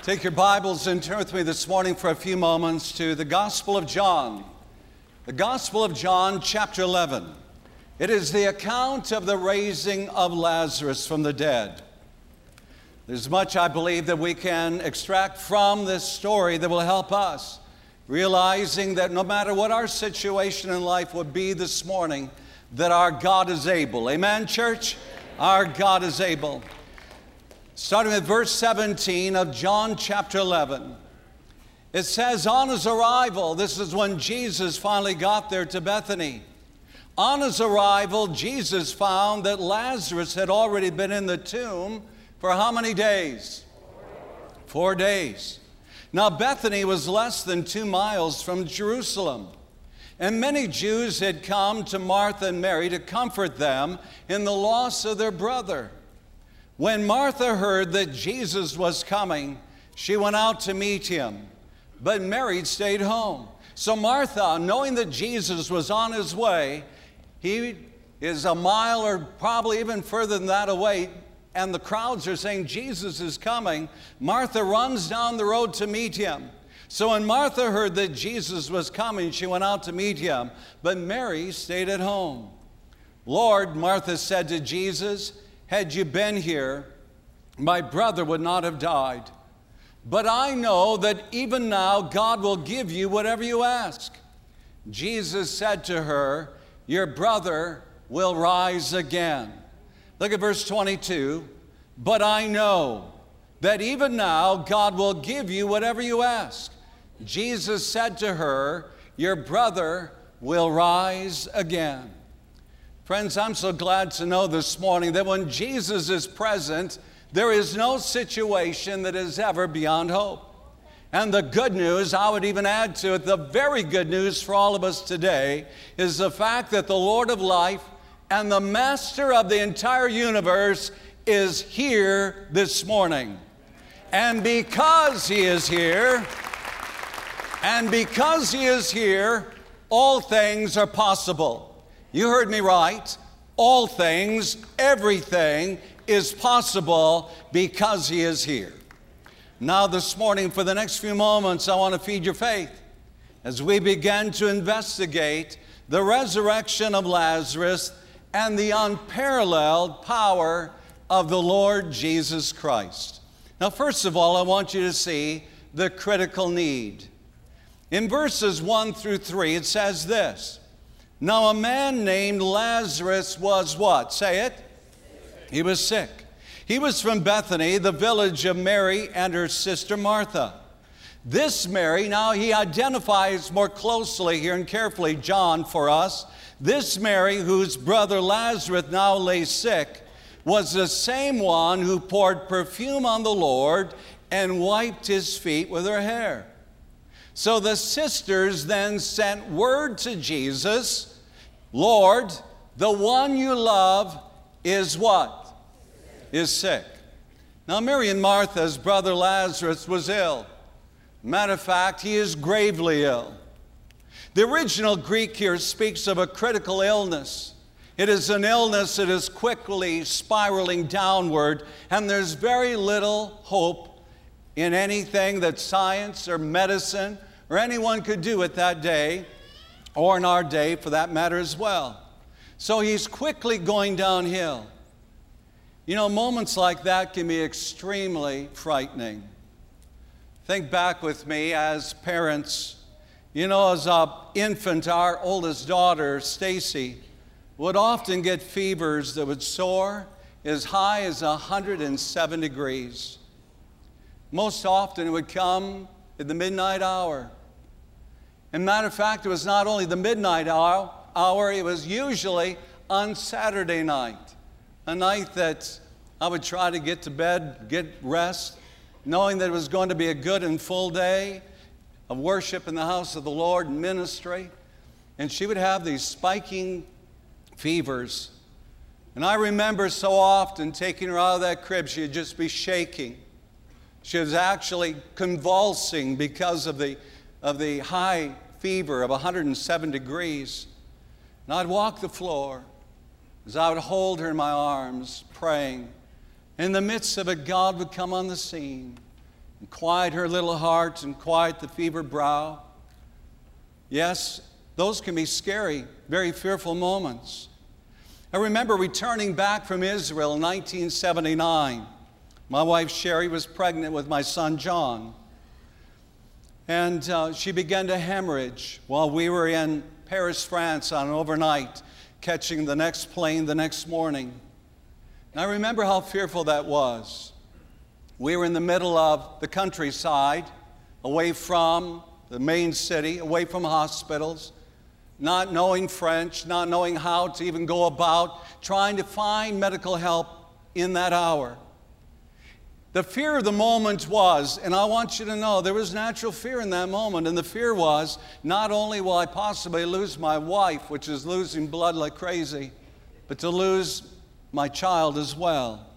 Take your Bibles and turn with me this morning for a few moments to the Gospel of John. The Gospel of John, chapter 11. It is the account of the raising of Lazarus from the dead. There's much, I believe, that we can extract from this story that will help us, realizing that no matter what our situation in life would be this morning, that our God is able. Amen, church? Our God is able. Starting with verse 17 of John chapter 11. It says, on his arrival, this is when Jesus finally got there to Bethany. On his arrival, Jesus found that Lazarus had already been in the tomb for how many days? 4 days. Now Bethany was less than 2 miles from Jerusalem. And many Jews had come to Martha and Mary to comfort them in the loss of their brother. When Martha heard that Jesus was coming, she went out to meet him, but Mary stayed home. So Martha, knowing that Jesus was on his way, he is a mile or probably even further than that away, and the crowds are saying Jesus is coming, Martha runs down the road to meet him. So when Martha heard that Jesus was coming, she went out to meet him, but Mary stayed at home. Lord, Martha said to Jesus, had you been here, my brother would not have died. But I know that even now God will give you whatever you ask. Jesus said to her, your brother will rise again. Look at verse 22. But I know that even now God will give you whatever you ask. Jesus said to her, your brother will rise again. Friends, I'm so glad to know this morning that when Jesus is present, there is no situation that is ever beyond hope. And the good news, I would even add to it, the very good news for all of us today is the fact that the Lord of life and the master of the entire universe is here this morning. And because he is here, all things are possible. You heard me right. All things, everything is possible because he is here. Now this morning, for the next few moments, I want to feed your faith as we begin to investigate the resurrection of Lazarus and the unparalleled power of the Lord Jesus Christ. Now, first of all, I want you to see the critical need. In verses 1 through 3, it says this. Now a man named Lazarus was what? Say it. He was sick. He was from Bethany, the village of Mary and her sister Martha. This Mary, now he identifies more closely here and carefully, John, for us. This Mary, whose brother Lazarus now lay sick, was the same one who poured perfume on the Lord and wiped his feet with her hair. So the sisters then sent word to Jesus, Lord, the one you love is what? Is sick. Now Mary and Martha's brother Lazarus was ill. Matter of fact, he is gravely ill. The original Greek here speaks of a critical illness. It is an illness that is quickly spiraling downward, and there's very little hope in anything that science or medicine or anyone could do at that day, or in our day for that matter as well. So he's quickly going downhill. You know, moments like that can be extremely frightening. Think back with me as parents. You know, as an infant, our oldest daughter, Stacy, would often get fevers that would soar as high as 107 degrees. Most often it would come at the midnight hour. And matter of fact, it was not only the midnight hour, it was usually on Saturday night, a night that I would try to get to bed, get rest, knowing that it was going to be a good and full day of worship in the house of the Lord and ministry. And she would have these spiking fevers. And I remember so often taking her out of that crib, she would just be shaking. She was actually convulsing because of the high fever of 107 degrees. And I'd walk the floor as I would hold her in my arms, praying. In the midst of it, God would come on the scene. and quiet her little heart and quiet the fevered brow. Yes, those can be scary, very fearful moments. I remember returning back from Israel in 1979. My wife Sherry was pregnant with my son John. And she began to hemorrhage while we were in Paris, France on an overnight, catching the next plane the next morning. And I remember how fearful that was. We were in the middle of the countryside, away from the main city, away from hospitals, not knowing French, not knowing how to even go about trying to find medical help in that hour. The fear of the moment was, and I want you to know, there was natural fear in that moment, and the fear was, not only will I possibly lose my wife, which is losing blood like crazy, but to lose my child as well.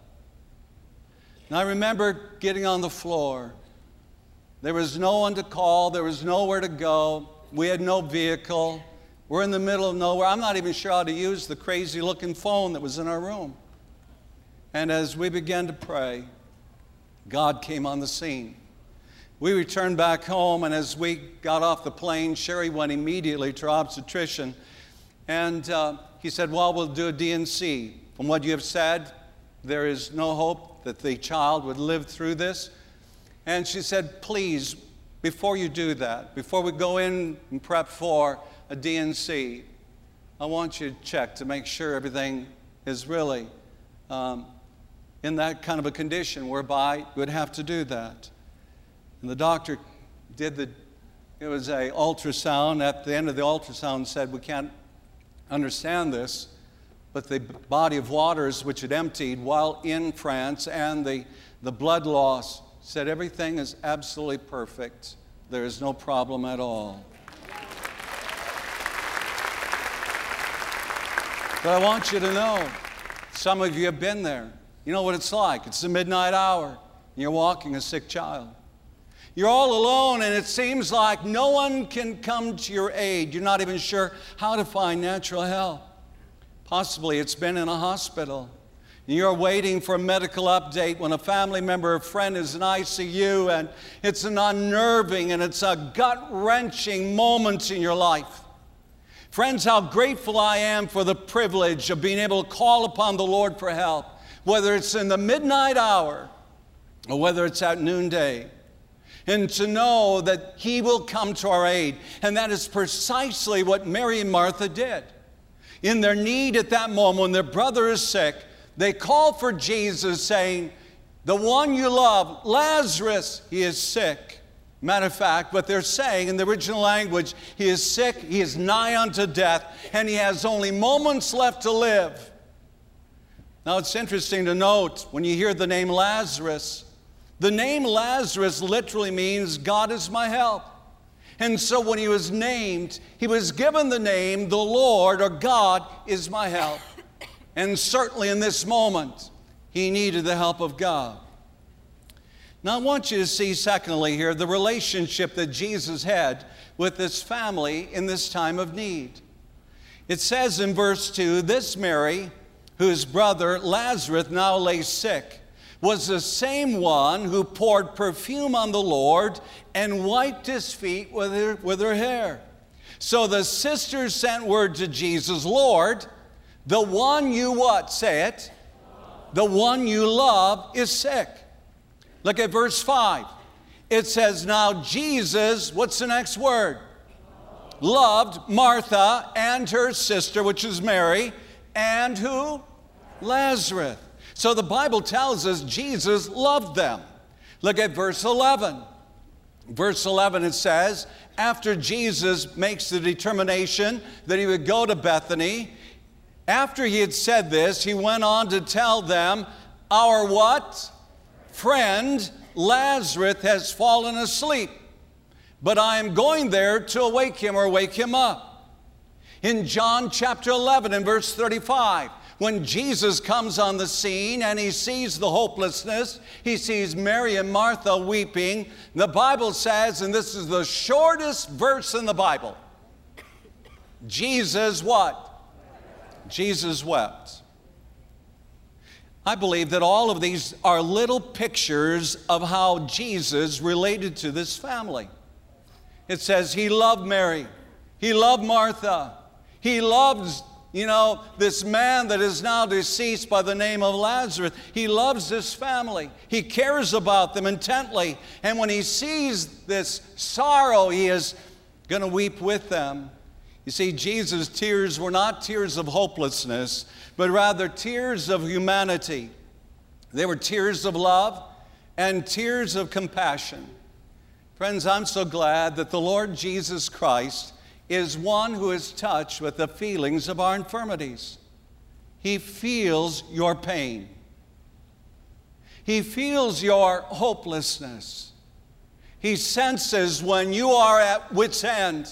And I remember getting on the floor. There was no one to call. There was nowhere to go. We had no vehicle. We're in the middle of nowhere. I'm not even sure how to use the crazy-looking phone that was in our room. And as we began to pray, God came on the scene. We returned back home, and as we got off the plane, Sherry went immediately to her obstetrician. And he said, well, we'll do a D&C. From what you have said, there is no hope that the child would live through this. And she said, please, before you do that, before we go in and prep for a D&C, I want you to check to make sure everything is really in that kind of a condition whereby you would have to do that. And the doctor did it was an ultrasound. At the end of the ultrasound said, we can't understand this, but the body of waters which had emptied while in France and the blood loss said everything is absolutely perfect. There is no problem at all. But I want you to know, some of you have been there. You know what it's like. It's the midnight hour, and you're walking a sick child. You're all alone, and it seems like no one can come to your aid. You're not even sure how to find natural help. Possibly it's been in a hospital. You're waiting for a medical update when a family member or friend is in ICU, and it's an unnerving and it's a gut-wrenching moment in your life. Friends, how grateful I am for the privilege of being able to call upon the Lord for help, whether it's in the midnight hour or whether it's at noonday, and to know that He will come to our aid. And that is precisely what Mary and Martha did. In their need at that moment, when their brother is sick, they call for Jesus, saying, the one you love, Lazarus, he is sick. Matter of fact, what they're saying in the original language, he is sick, he is nigh unto death, and he has only moments left to live. Now, it's interesting to note when you hear the name Lazarus, the name Lazarus literally means God is my help. And so when he was named, he was given the name, the Lord or God is my help. And certainly in this moment, he needed the help of God. Now, I want you to see, secondly, here, the relationship that Jesus had with this family in this time of need. It says in verse 2, this Mary, whose brother Lazarus now lay sick, was the same one who poured perfume on the Lord and wiped his feet with her hair. So the sisters sent word to Jesus, Lord, the one you what? Say it. The one you love is sick. Look at verse 5. It says, now Jesus, what's the next word? Loved Martha and her sister, which is Mary, and who? Lazarus. So the Bible tells us Jesus loved them. Look at verse 11. Verse 11, it says, after Jesus makes the determination that he would go to Bethany, after he had said this, he went on to tell them, our what? Friend Lazarus has fallen asleep, but I am going there to awake him or wake him up. In John chapter 11 and verse 35, when Jesus comes on the scene and he sees the hopelessness, he sees Mary and Martha weeping, the Bible says, and this is the shortest verse in the Bible, Jesus what? Jesus wept. I believe that all of these are little pictures of how Jesus related to this family. It says he loved Mary. He loved Martha. He loves, this man that is now deceased by the name of Lazarus. He loves this family. He cares about them intently. And when he sees this sorrow, he is going to weep with them. You see, Jesus' tears were not tears of hopelessness, but rather tears of humanity. They were tears of love and tears of compassion. Friends, I'm so glad that the Lord Jesus Christ is one who is touched with the feelings of our infirmities. He feels your pain. He feels your hopelessness. He senses when you are at wit's end.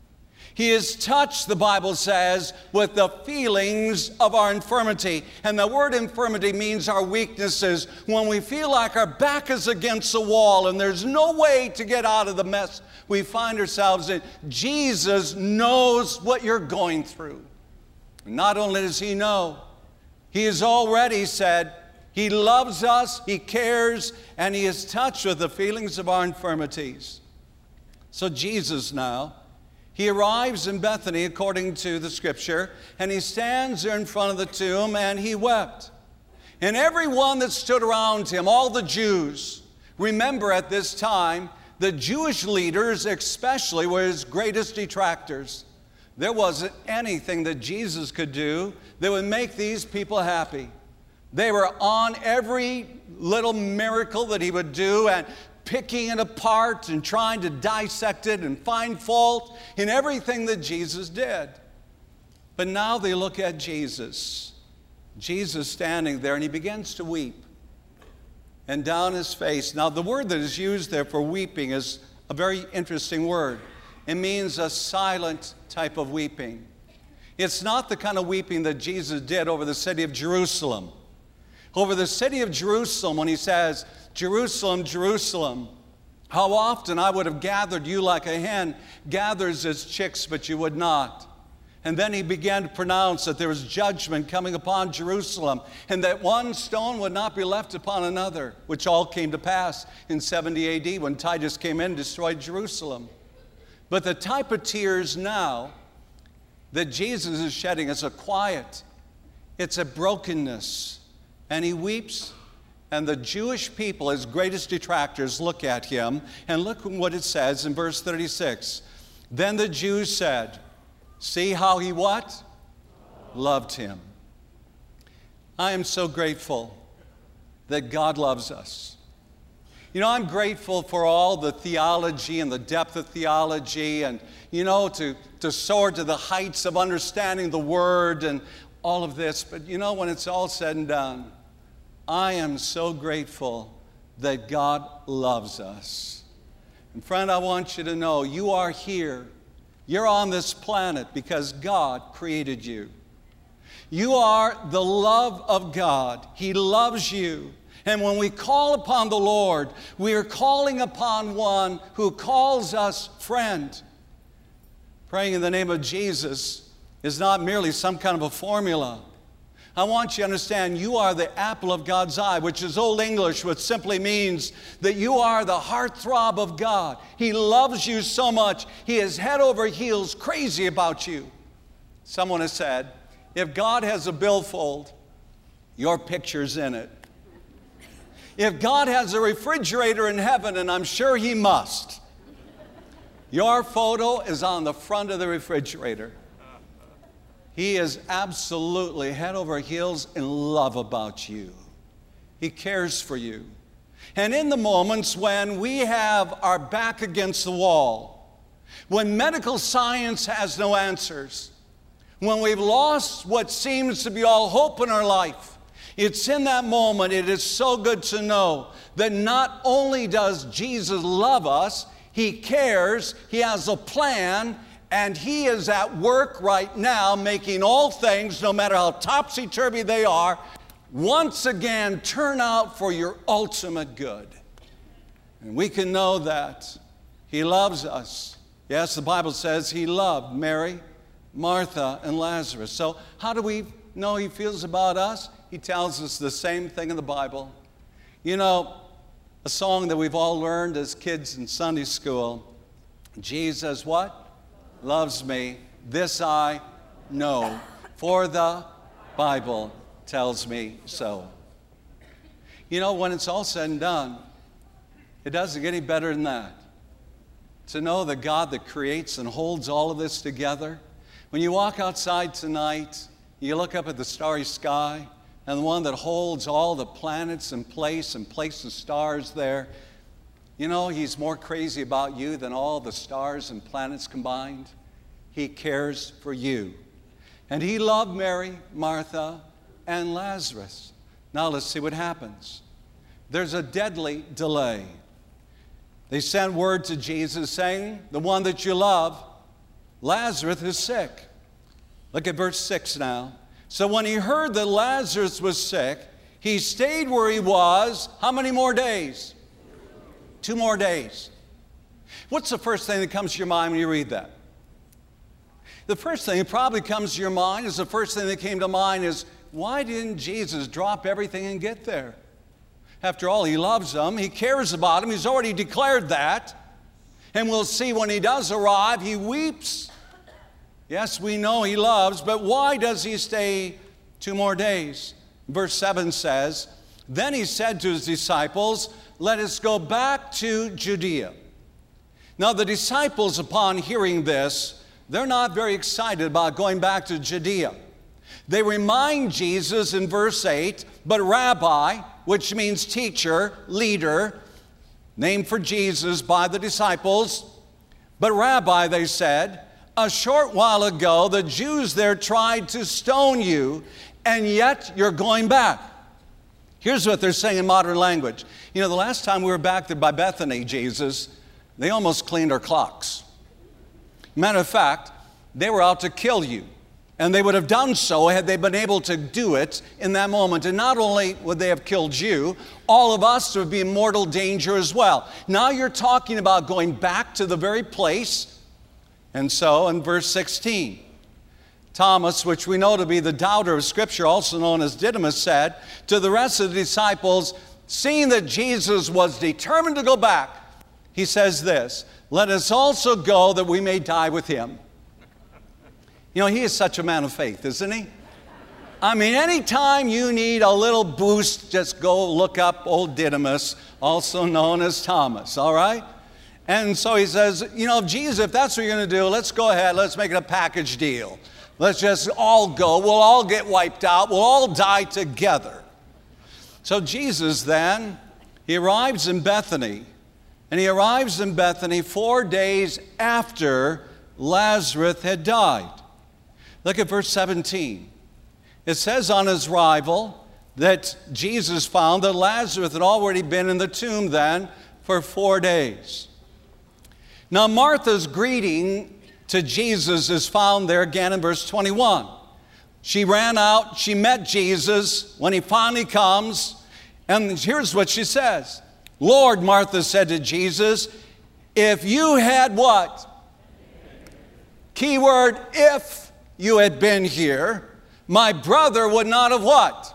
He is touched, the Bible says, with the feelings of our infirmity. And the word infirmity means our weaknesses. When we feel like our back is against the wall and there's no way to get out of the mess we find ourselves in, Jesus knows what you're going through. Not only does he know, he has already said he loves us, he cares, and he is touched with the feelings of our infirmities. So Jesus now, he arrives in Bethany according to the scripture, and he stands there in front of the tomb and he wept. And everyone that stood around him, all the Jews, remember at this time, the Jewish leaders especially were his greatest detractors. There wasn't anything that Jesus could do that would make these people happy. They were on every little miracle that he would do and picking it apart and trying to dissect it and find fault in everything that Jesus did. But now they look at Jesus. Jesus standing there, and he begins to weep. And down his face. Now, the word that is used there for weeping is a very interesting word. It means a silent type of weeping. It's not the kind of weeping that Jesus did over the city of Jerusalem. Over the city of Jerusalem, when he says, Jerusalem, Jerusalem, how often I would have gathered you like a hen gathers its chicks, but you would not. And then he began to pronounce that there was judgment coming upon Jerusalem, and that one stone would not be left upon another, which all came to pass in 70 AD when Titus came in and destroyed Jerusalem. But the type of tears now that Jesus is shedding is a quiet, it's a brokenness. And he weeps, and the Jewish people, his greatest detractors, look at him, and look what it says in verse 36. Then the Jews said, see how he what? Loved him. I am so grateful that God loves us. I'm grateful for all the theology and the depth of theology and, to soar to the heights of understanding the Word and all of this. But, when it's all said and done, I am so grateful that God loves us. And friend, I want you to know you are here. You're on this planet because God created you. You are the love of God. He loves you. And when we call upon the Lord, we are calling upon one who calls us friend. Praying in the name of Jesus is not merely some kind of a formula. I want you to understand you are the apple of God's eye, which is Old English, which simply means that you are the heartthrob of God. He loves you so much, he is head over heels crazy about you. Someone has said, if God has a billfold, your picture's in it. If God has a refrigerator in heaven, and I'm sure he must, your photo is on the front of the refrigerator. He is absolutely head over heels in love about you. He cares for you. And in the moments when we have our back against the wall, when medical science has no answers, when we've lost what seems to be all hope in our life, it's in that moment it is so good to know that not only does Jesus love us, he cares, he has a plan, and he is at work right now making all things, no matter how topsy-turvy they are, once again turn out for your ultimate good. And we can know that he loves us. Yes, the Bible says he loved Mary, Martha, and Lazarus. So how do we know he feels about us? He tells us the same thing in the Bible. You know, a song that we've all learned as kids in Sunday school, Jesus what? Loves me. This I know, for the Bible tells me so. You know, when it's all said and done, it doesn't get any better than that. To know the God that creates and holds all of this together. When you walk outside tonight, you look up at the starry sky, and the one that holds all the planets in place and places stars there, you know, he's more crazy about you than all the stars and planets combined. He cares for you. And he loved Mary, Martha, and Lazarus. Now let's see what happens. There's a deadly delay. They sent word to Jesus saying, the one that you love, Lazarus, is sick. Look at verse 6 now. So when he heard that Lazarus was sick, he stayed where he was. How many more days? 2 more days. What's the first thing that comes to your mind when you read that? The first thing that probably comes to your mind is the first thing that came to mind is, why didn't Jesus drop everything and get there? After all, he loves them. He cares about them. He's already declared that. And we'll see when he does arrive, he weeps. Yes, we know he loves, but why does he stay 2 more days? Verse 7 says, then he said to his disciples, let us go back to Judea. Now the disciples, upon hearing this, they're not very excited about going back to Judea. They remind Jesus in verse 8, but Rabbi, which means teacher, leader, named for Jesus by the disciples. But Rabbi, they said, a short while ago the Jews there tried to stone you, and yet you're going back. Here's what they're saying in modern language. You know, the last time we were back there by Bethany, Jesus, they almost cleaned our clocks. Matter of fact, they were out to kill you. And they would have done so had they been able to do it in that moment. And not only would they have killed you, all of us would be in mortal danger as well. Now you're talking about going back to the very place. And so in verse 16, Thomas, which we know to be the doubter of Scripture, also known as Didymus, said to the rest of the disciples, seeing that Jesus was determined to go back, he says this, let us also go that we may die with him. You know, he is such a man of faith, isn't he? I mean, anytime you need a little boost, just go look up old Didymus, also known as Thomas, all right? And so he says, you know, Jesus, if that's what you're going to do, let's go ahead, let's make it a package deal. Let's just all go, we'll all get wiped out, we'll all die together. So Jesus then, he arrives in Bethany, and he arrives in Bethany 4 days after Lazarus had died. Look at verse 17. It says on his arrival that Jesus found that Lazarus had already been in the tomb then for 4 days. Now Martha's greeting to Jesus is found there again in verse 21. She ran out, she met Jesus when he finally comes, and here's what she says. Lord, Martha said to Jesus, if you had what? Keyword, if you had been here, my brother would not have what?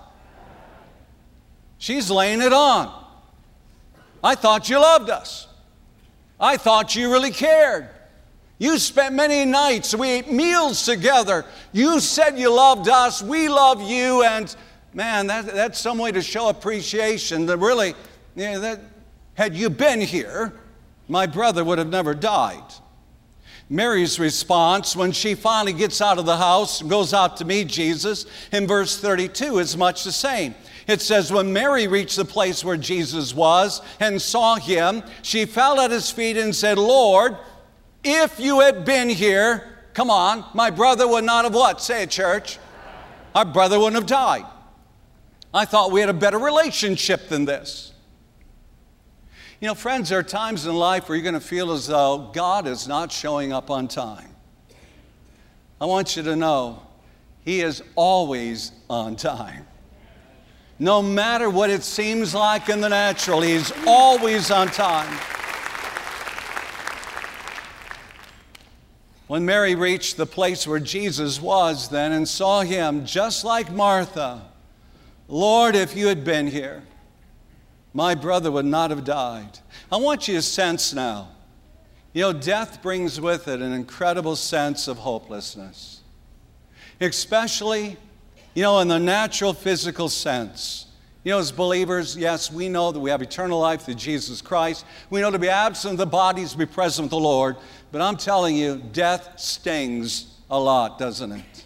She's laying it on. I thought you loved us. I thought you really cared. You spent many nights, we ate meals together. You said you loved us, we love you, and man, that's some way to show appreciation. That really, you know, that had you been here, my brother would have never died. Mary's response when she finally gets out of the house and goes out to meet Jesus in verse 32 is much the same. It says, when Mary reached the place where Jesus was and saw him, she fell at his feet and said, Lord, if you had been here, come on, my brother would not have what? Say it, church. Our brother wouldn't have died. I thought we had a better relationship than this. You know, friends, there are times in life where you're going to feel as though God is not showing up on time. I want you to know, he is always on time. No matter what it seems like in the natural, he's always on time. When Mary reached the place where Jesus was then and saw him, just like Martha, Lord, if you had been here, my brother would not have died. I want you to sense now, death brings with it an incredible sense of hopelessness. Especially, in the natural physical sense. As believers, yes, we know that we have eternal life through Jesus Christ. We know to be absent of the body is to be present with the Lord. But I'm telling you, death stings a lot, doesn't it?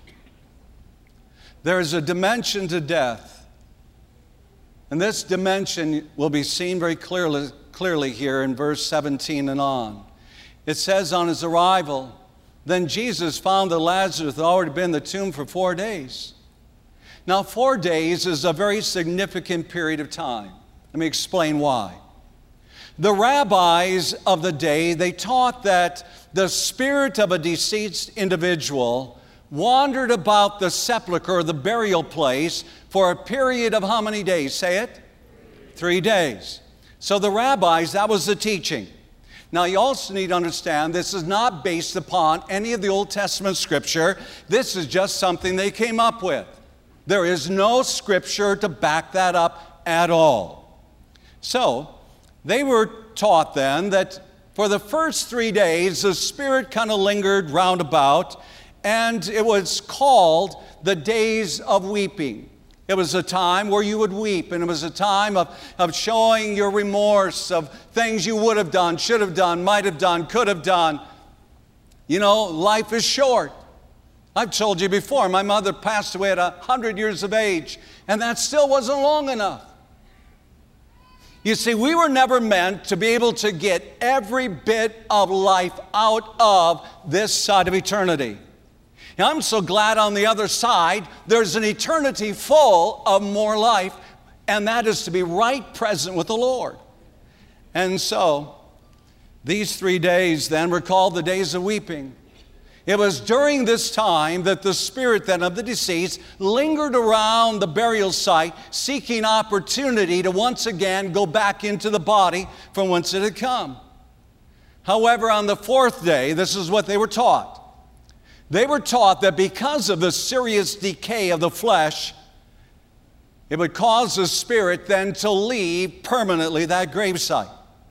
There is a dimension to death. And this dimension will be seen very clearly here in verse 17 and on. It says, on his arrival, then Jesus found that Lazarus had already been in the tomb for 4 days. Now, 4 days is a very significant period of time. Let me explain why. The rabbis of the day, they taught that the spirit of a deceased individual wandered about the sepulcher, the burial place, for a period of how many days? Say it? 3 days. So the rabbis, that was the teaching. Now, you also need to understand this is not based upon any of the Old Testament scripture. This is just something they came up with. There is no scripture to back that up at all. So, they were taught then that for the first 3 days, the Spirit kind of lingered round about, and it was called the days of weeping. It was a time where you would weep, and it was a time of showing your remorse of things you would have done, should have done, might have done, could have done. Life is short. I've told you before, my mother passed away at 100 years of age, and that still wasn't long enough. You see, we were never meant to be able to get every bit of life out of this side of eternity. Now, I'm so glad on the other side, there's an eternity full of more life, and that is to be right present with the Lord. And so, these 3 days then were called the days of weeping. It was during this time that the spirit then of the deceased lingered around the burial site, seeking opportunity to once again go back into the body from whence it had come. However, on the 4th day, this is what they were taught. They were taught that because of the serious decay of the flesh, it would cause the spirit then to leave permanently that gravesite.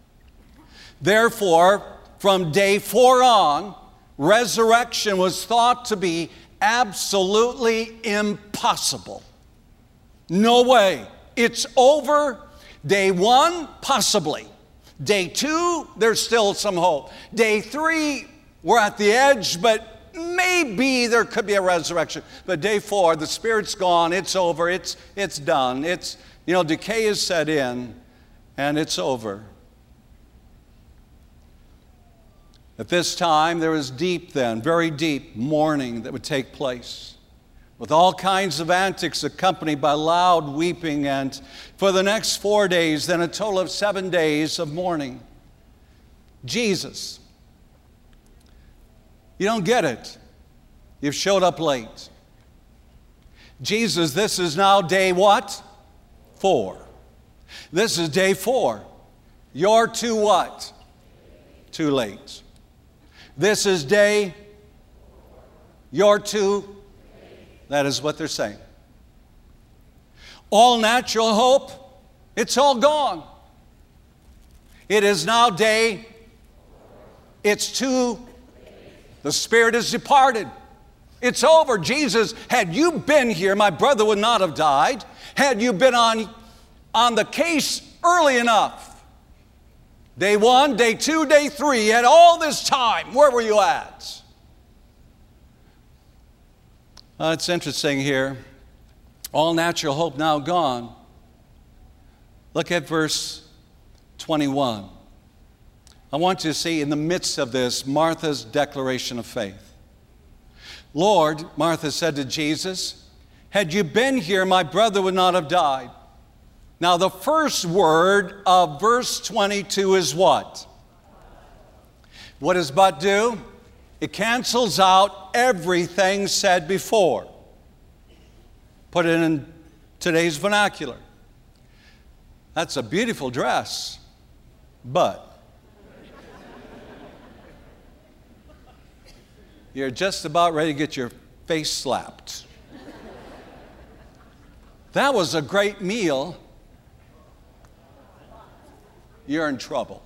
Therefore, from day 4 on, resurrection was thought to be absolutely impossible. No way. It's over. Day 1, possibly. Day 2, there's still some hope. Day 3, we're at the edge, but maybe there could be a resurrection. But day 4, the spirit's gone. It's over. It's done. Decay is set in, and it's over. At this time, there was deep then, very deep mourning that would take place, with all kinds of antics accompanied by loud weeping, and for the next 4 days, then a total of 7 days of mourning. Jesus, you don't get it. You've showed up late. Jesus, this is now day what? 4. This is day 4. You're too what? Too late. This is day, you're too, that is what they're saying. All natural hope, it's all gone. It is now day, it's too, the spirit has departed. It's over. Jesus, had you been here, my brother would not have died. Had you been on the case early enough. Day 1, day 2, day 3, you had all this time. Where were you at? It's interesting here. All natural hope now gone. Look at verse 21. I want you to see in the midst of this, Martha's declaration of faith. Lord, Martha said to Jesus, had you been here, my brother would not have died. Now, the first word of verse 22 is what? What does but do? It cancels out everything said before. Put it in today's vernacular. That's a beautiful dress, but. you're just about ready to get your face slapped. That was a great meal. You're in trouble.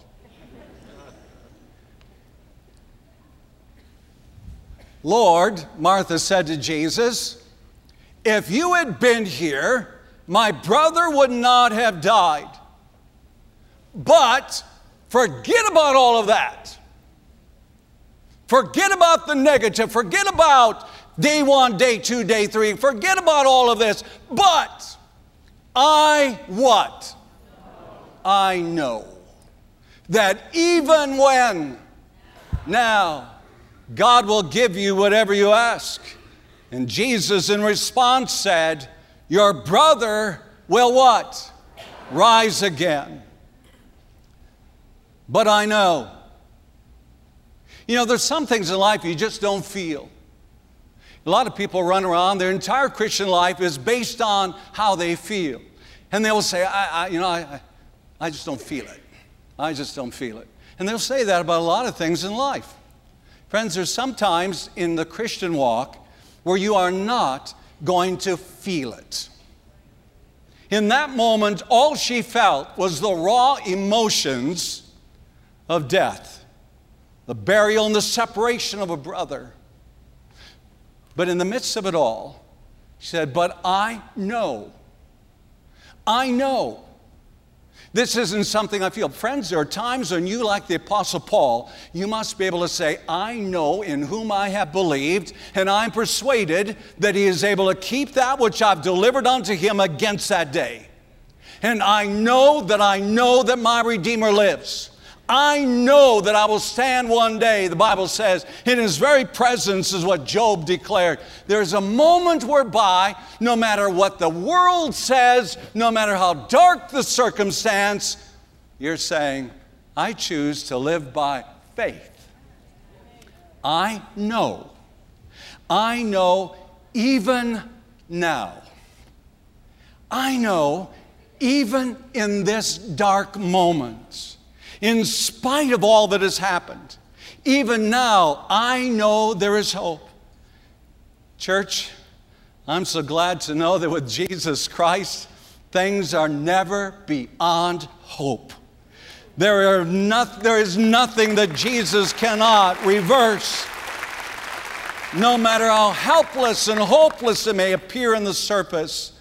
Lord, Martha said to Jesus, if you had been here, my brother would not have died. But forget about all of that. Forget about the negative. Forget about day 1, day 2, day 3. Forget about all of this. But what? I know that even when now God will give you whatever you ask. And Jesus in response said, your brother will what? Rise again. But I know. You know, there's some things in life you just don't feel. A lot of people run around, their entire Christian life is based on how they feel. And they will say, I just don't feel it. I just don't feel it. And they'll say that about a lot of things in life. Friends, there's sometimes in the Christian walk where you are not going to feel it. In that moment, all she felt was the raw emotions of death, the burial and the separation of a brother. But in the midst of it all, she said, but I know. This isn't something I feel. Friends, there are times when you, like the Apostle Paul, you must be able to say, I know in whom I have believed, and I'm persuaded that he is able to keep that which I've delivered unto him against that day. And I know that my Redeemer lives. I know that I will stand one day, the Bible says, in his very presence is what Job declared. There's a moment whereby, no matter what the world says, no matter how dark the circumstance, you're saying, I choose to live by faith. I know even now. I know even in this dark moment, in spite of all that has happened, even now, I know there is hope. Church, I'm so glad to know that with Jesus Christ, things are never beyond hope. There is nothing that Jesus cannot reverse. No matter how helpless and hopeless it may appear on the surface,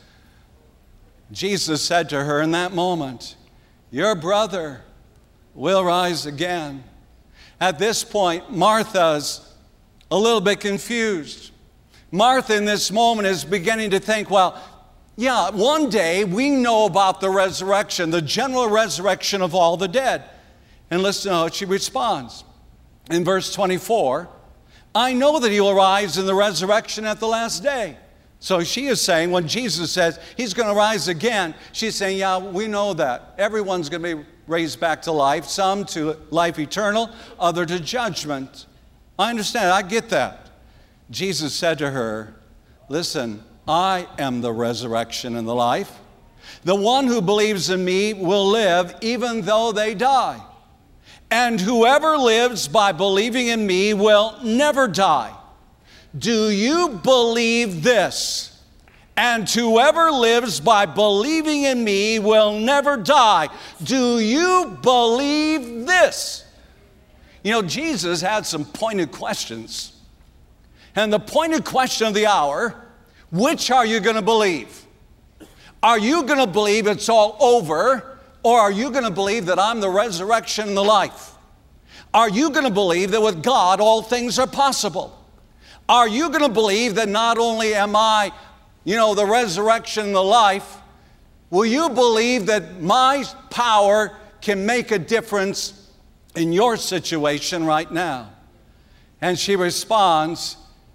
Jesus said to her in that moment, your brother will rise again. At this point, Martha's a little bit confused. Martha in this moment is beginning to think, well, yeah, one day we know about the resurrection, the general resurrection of all the dead. And listen to how she responds. In verse 24, I know that he will rise in the resurrection at the last day. So she is saying, when Jesus says he's going to rise again, she's saying, yeah, we know that. Everyone's going to be raised back to life, some to life eternal, other to judgment. I understand, I get that. Jesus said to her, listen, I am the resurrection and the life. The one who believes in me will live even though they die. And whoever lives by believing in me will never die. Do you believe this? And whoever lives by believing in me will never die. Do you believe this? You know, Jesus had some pointed questions. And the pointed question of the hour, which are you going to believe? Are you going to believe it's all over? Or are you going to believe that I'm the resurrection and the life? Are you going to believe that with God all things are possible? Are you going to believe that not only am I, the resurrection and the life, will you believe that my power can make a difference in your situation right now? And she responds,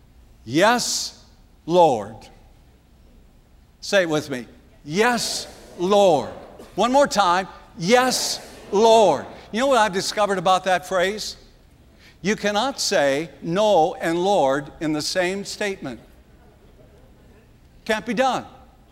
yes, Lord. Say it with me. Yes, Lord. One more time. Yes, Lord. You know what I've discovered about that phrase? You cannot say no and Lord in the same statement. Can't be done.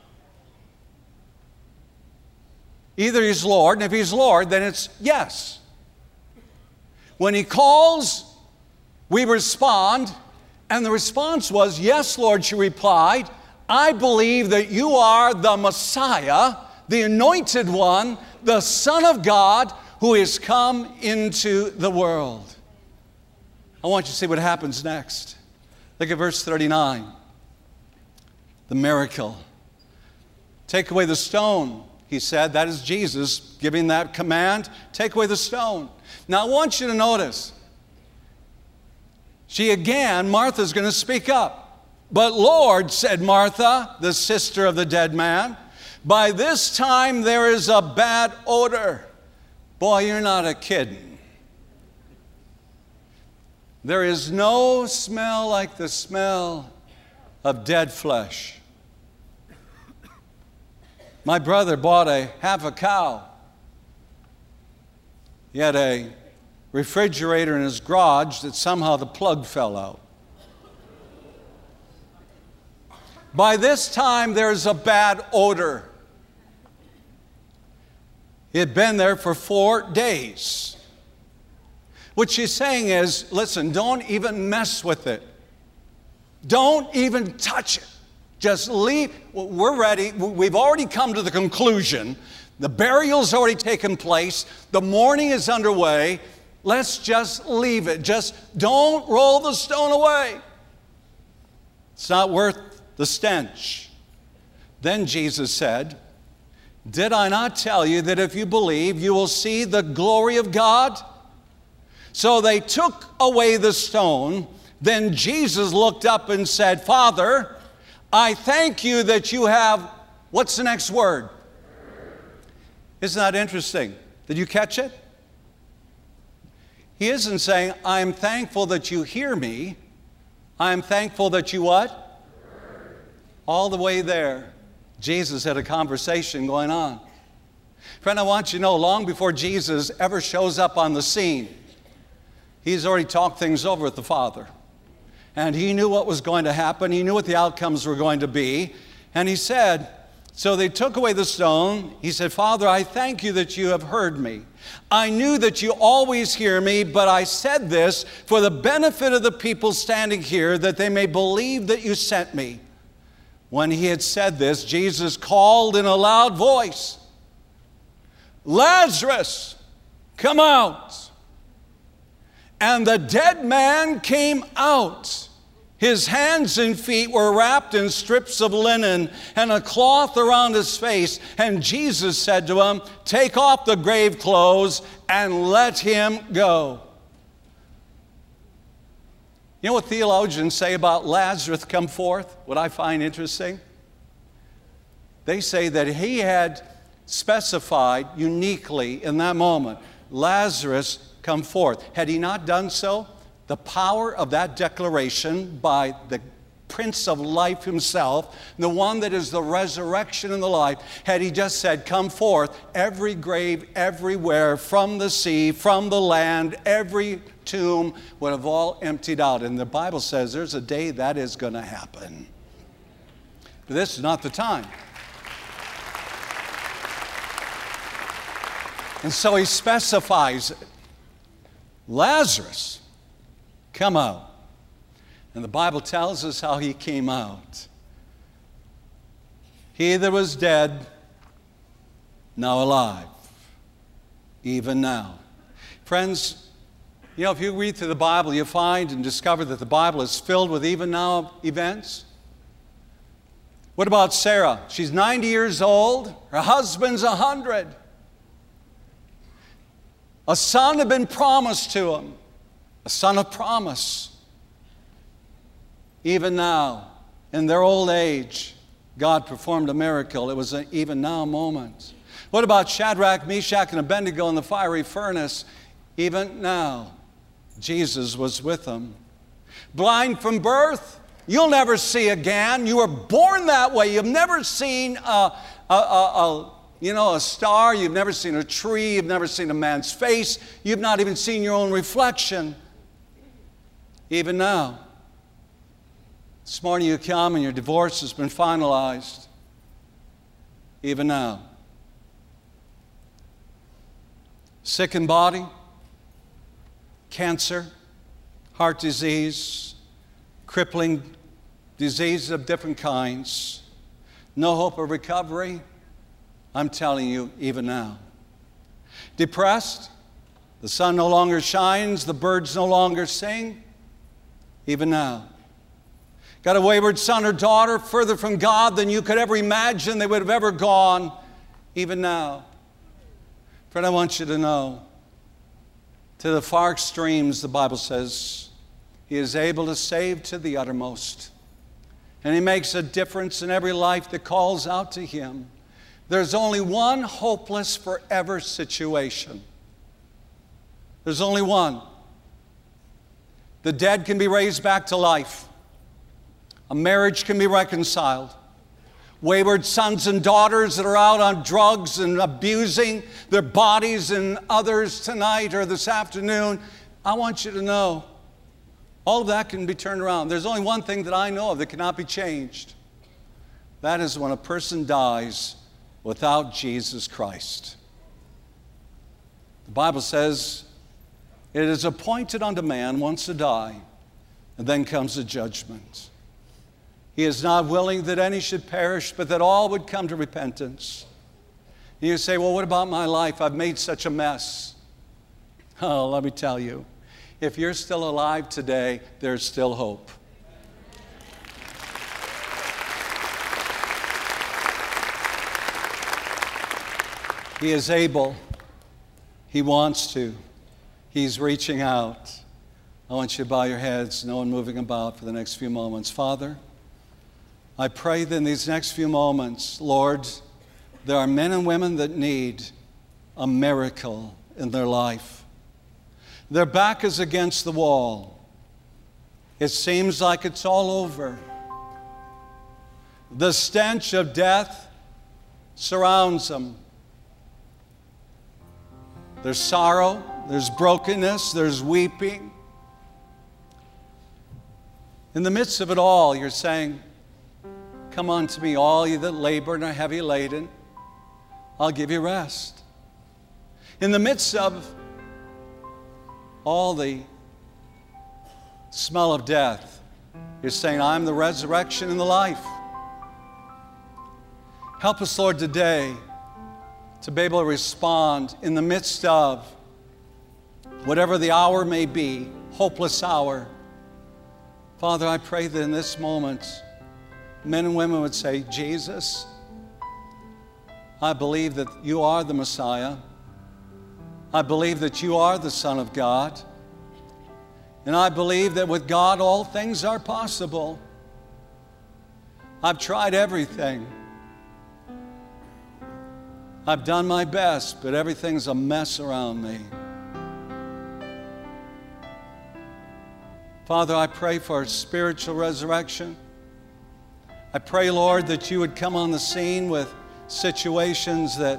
Either he's Lord, and if he's Lord, then it's yes. When he calls, we respond, And the response was, "Yes, Lord," she replied, "I believe that you are the Messiah, the anointed one, the Son of God, who has come into the world." I want you to see what happens next. Look at verse 39. The miracle. "Take away the stone," he said. That is Jesus giving that command. Take away the stone. Now I want you to notice, Martha's going to speak up. "But Lord," said Martha, the sister of the dead man, "by this time there is a bad odor." Boy, you're not a kidding. There is no smell like the smell of dead flesh. My brother bought half a cow. He had a refrigerator in his garage that somehow the plug fell out. By this time, there's a bad odor. It had been there for 4 days. What she's saying is, listen, don't even mess with it. Don't even touch it. Just leave. We're ready. We've already come to the conclusion. The burial's already taken place. The mourning is underway. Let's just leave it. Just don't roll the stone away. It's not worth the stench. Then Jesus said, "Did I not tell you that if you believe, you will see the glory of God?" So they took away the stone. Then Jesus looked up and said, "Father, I thank you that you have," what's the next word? Isn't that interesting? Did you catch it? He isn't saying, "I'm thankful that you hear me. I'm thankful that you" what? All the way there, Jesus had a conversation going on. Friend, I want you to know, long before Jesus ever shows up on the scene, he's already talked things over with the Father. And he knew what was going to happen. He knew what the outcomes were going to be. And he said, so they took away the stone. He said, "Father, I thank you that you have heard me. I knew that you always hear me, but I said this for the benefit of the people standing here, that they may believe that you sent me." When he had said this, Jesus called in a loud voice, "Lazarus, come out." And the dead man came out. His hands and feet were wrapped in strips of linen and a cloth around his face. And Jesus said to him, "Take off the grave clothes and let him go." You know what theologians say about Lazarus come forth? What I find interesting? They say that he had specified uniquely in that moment, "Lazarus, come forth." Had he not done so, the power of that declaration by the Prince of Life himself, the one that is the resurrection and the life, had he just said, "Come forth," every grave everywhere, from the sea, from the land, every tomb would have all emptied out. And the Bible says there's a day that is going to happen. But this is not the time. And so he specifies it. "Lazarus, come out." And the Bible tells us how he came out. "He that was dead, now alive, even now." Friends, you know, if you read through the Bible, you find and discover that the Bible is filled with even now events. What about Sarah? She's 90 years old. Her husband's 100. A son had been promised to him, a son of promise. Even now, in their old age, God performed a miracle. It was an even now moment. What about Shadrach, Meshach, and Abednego in the fiery furnace? Even now, Jesus was with them. Blind from birth, you'll never see again. You were born that way. You've never seen a star. You've never seen a tree. You've never seen a man's face. You've not even seen your own reflection. Even now. This morning you come and your divorce has been finalized. Even now. Sick in body, cancer, heart disease, crippling diseases of different kinds, no hope of recovery, I'm telling you, even now. Depressed, the sun no longer shines, the birds no longer sing, even now. Got a wayward son or daughter further from God than you could ever imagine they would have ever gone, even now. Friend, I want you to know, to the far extremes, the Bible says, He is able to save to the uttermost. And He makes a difference in every life that calls out to Him. There's only one hopeless forever situation. There's only one. The dead can be raised back to life. A marriage can be reconciled. Wayward sons and daughters that are out on drugs and abusing their bodies and others tonight or this afternoon, I want you to know, all of that can be turned around. There's only one thing that I know of that cannot be changed. That is when a person dies without Jesus Christ. The Bible says, it is appointed unto man once to die, and then comes the judgment. He is not willing that any should perish, but that all would come to repentance. And you say, well, what about my life? I've made such a mess. Oh, let me tell you, if you're still alive today, there's still hope. He is able. He wants to. He's reaching out. I want you to bow your heads, no one moving about for the next few moments. Father, I pray that in these next few moments, Lord, there are men and women that need a miracle in their life. Their back is against the wall. It seems like it's all over. The stench of death surrounds them. There's sorrow, there's brokenness, there's weeping. In the midst of it all, you're saying, come unto me, all you that labor and are heavy laden. I'll give you rest. In the midst of all the smell of death, you're saying, I'm the resurrection and the life. Help us, Lord, today to be able to respond in the midst of whatever the hour may be, hopeless hour. Father, I pray that in this moment, men and women would say, Jesus, I believe that you are the Messiah. I believe that you are the Son of God. And I believe that with God all things are possible. I've tried everything. I've done my best, but everything's a mess around me. Father, I pray for spiritual resurrection. I pray, Lord, that you would come on the scene with situations that,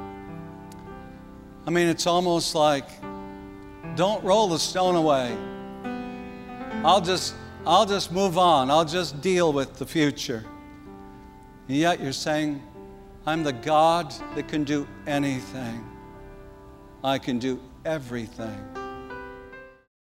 it's almost like, don't roll the stone away. I'll just move on. I'll just deal with the future. And yet you're saying, I'm the God that can do anything. I can do everything.